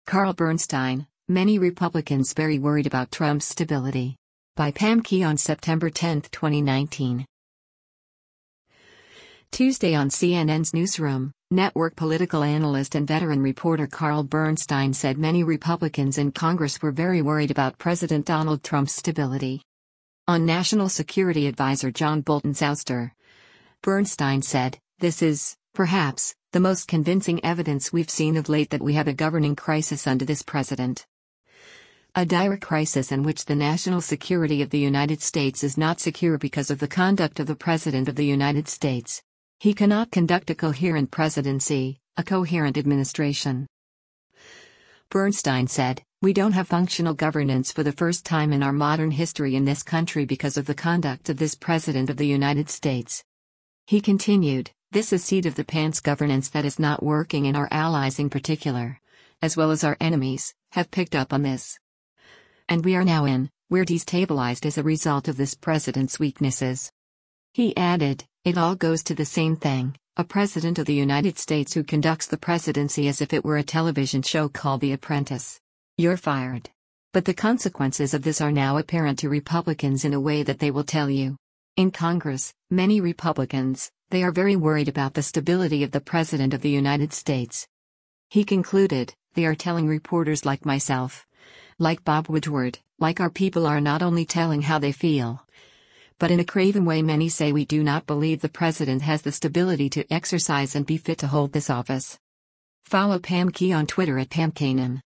Carl Bernstein, many Republicans very worried about Trump's stability. By Pam Key on September 10, 2019. Tuesday on CNN's Newsroom, network political analyst and veteran reporter Carl Bernstein said many Republicans in Congress were very worried about President Donald Trump's stability. On National Security Advisor John Bolton's ouster, Bernstein said, "This is, perhaps, the most convincing evidence we've seen of late that we have a governing crisis under this president. A dire crisis in which the national security of the United States is not secure because of the conduct of the President of the United States. He cannot conduct a coherent presidency, a coherent administration." Bernstein said, "We don't have functional governance for the first time in our modern history in this country because of the conduct of this President of the United States." He continued, "This is seat of the pants governance that is not working, and our allies in particular, as well as our enemies, have picked up on this. And we are now we're destabilized as a result of this president's weaknesses." He added, "It all goes to the same thing, a president of the United States who conducts the presidency as if it were a television show called The Apprentice. You're fired." But the consequences of this are now apparent to Republicans in a way that they will tell you. In Congress, many Republicans, they are very worried about the stability of the President of the United States. He concluded, "They are telling reporters like myself, like Bob Woodward, like our people are not only telling how they feel, but in a craven way many say we do not believe the President has the stability to exercise and be fit to hold this office." Follow Pam Key on Twitter at PamKanan.